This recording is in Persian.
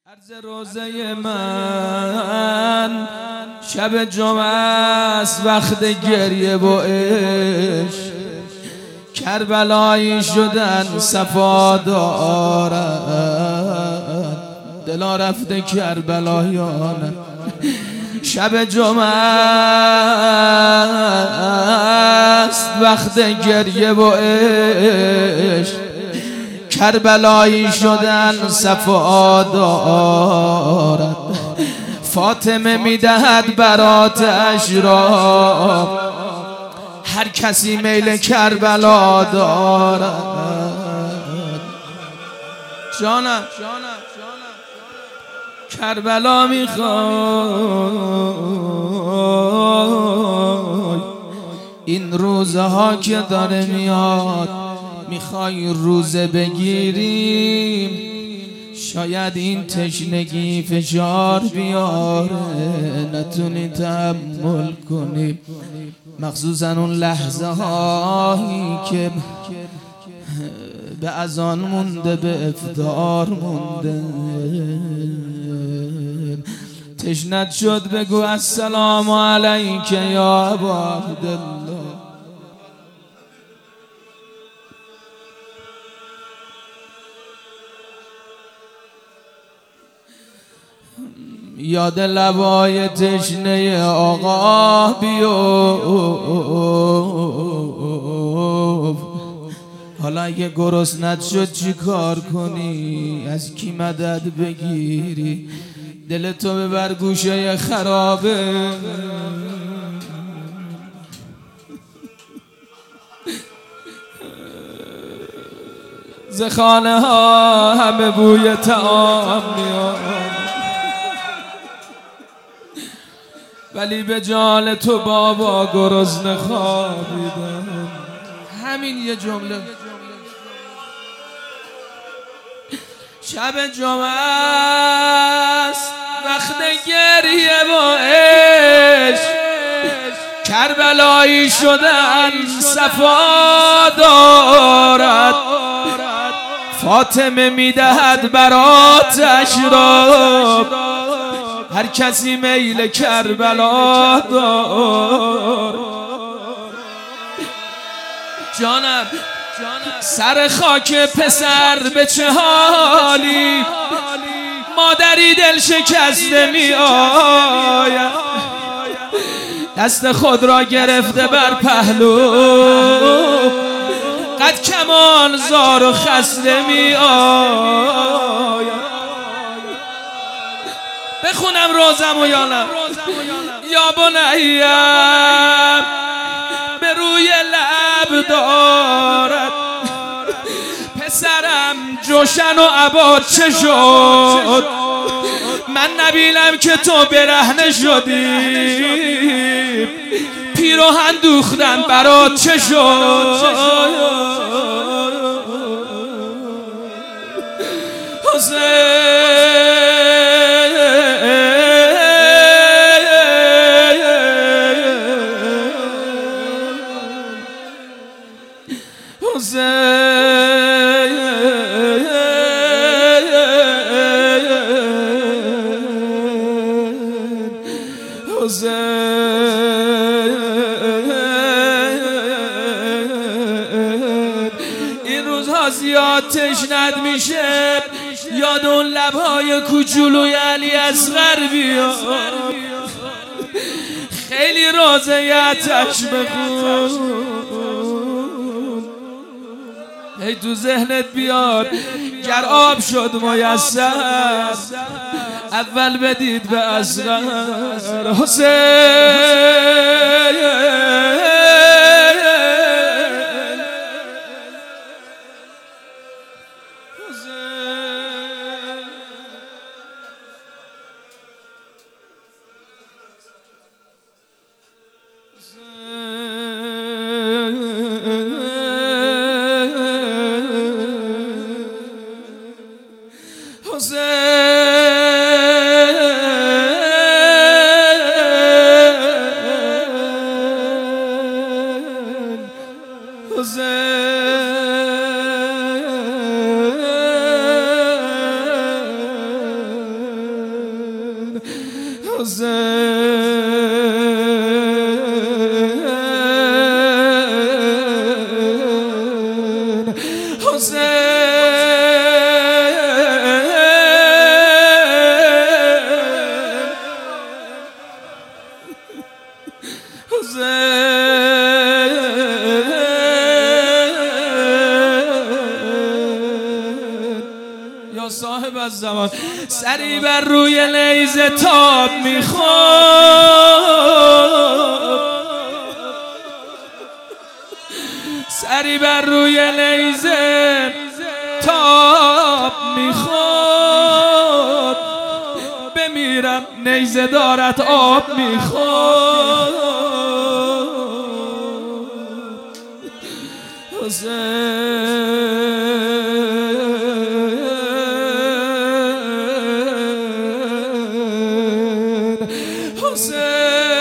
عرض روزه من شب جمعه است، وقت گریه و عشق. کربلایی شدن صفا دارد، دلا رفته کربلایان. شب جمعه است، وقت گریه و عشق. کربلایی شدن صفا دارد، فاطمه میدهد براتش را، هر کسی میل کربلا دارد. جانم کربلا میخوای این روزها که داره میاد، میخوای روزه بگیریم، شاید این تشنگی فشار بیاره، نتونی تحمل کنی، مخصوصا اون لحظه هایی که به اذان مونده، به افطار مونده. تشنت شد بگو السلام علیک یا ابا عبدالله. یاد لبای تشنه آقا بیفت. حالا اگه گرسنت شد چی کار کنی؟ از کی مدد بگیری؟ دلتو ببر گوشه خرابه، ز خانه ها همه بوی طعام میاد، ولی به جان تو بابا گرسنه خوابیدم. همین یه جمله. شب جمعه است، وقت گریه و عشق. کربلایی شدن صفا دارد، فاطمه میدهد براتش را، هر کسی میل کربلا دار. جانم سر خاک پسر به چه حالی، مادری دل شکسته می آید، دست خود را گرفته بر پهلو، قد کمان زار و خسته می آید. بخونم روزم و یانم. یا بنیم به روی لب دارد، پسرم جوشن و عبا چه شد؟ من نبینم که تو برهنه شدی، پیراهن دوختن برات چه شد؟ این روزها زیاد تشنت میشه، یاد اون لبهای کوچولوی علی اصغر بیا، خیلی روزه آتش بخون، هی تو ذهنت بیاد گر آب شد میسر، اول بدید به اصغر. حسین یا صاحب الزمان سری بر روی نیزه تاب میخواد، سری بر روی نیزه تاب میخواد، بمیرم نیزه دارد آب میخواد. حسین